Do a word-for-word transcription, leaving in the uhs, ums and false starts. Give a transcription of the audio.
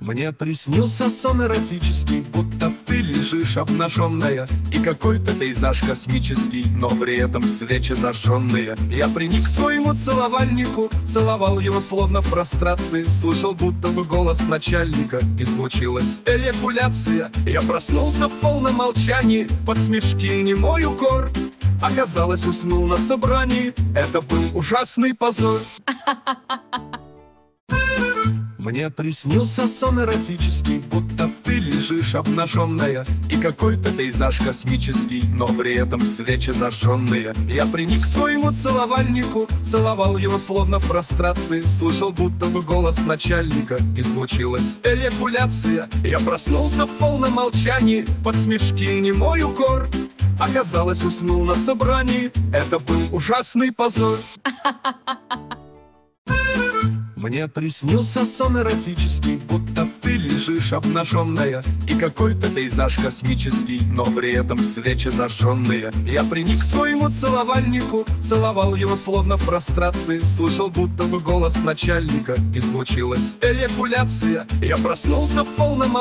Мне приснился сон эротический, будто ты лежишь обнаженная, и какой-то пейзаж космический, но при этом свечи зажженные. Я приник к твоему целовальнику, целовал его словно в прострации, слышал будто бы голос начальника, и случилась эякуляция. Я проснулся в полном молчании, под смешки и немой укор. Оказалось, уснул на собрании, это был ужасный позор. Мне приснился сон эротический, будто ты лежишь обнаженная, и какой-то пейзаж космический, но при этом свечи зажженные. Я приник к твоему целовальнику, целовал его словно в прострации, слышал будто бы голос начальника, и случилась эякуляция. Я проснулся в полном молчании, под смешки и немой укор. Оказалось, уснул на собрании, это был ужасный позор. Мне приснился сон эротический, будто ты лежишь обнаженная, и какой-то пейзаж космический, но при этом свечи зажженные. Я приник к твоему целовальнику, целовал его словно в прострации, слышал будто бы голос начальника, и случилась эякуляция. Я проснулся в полном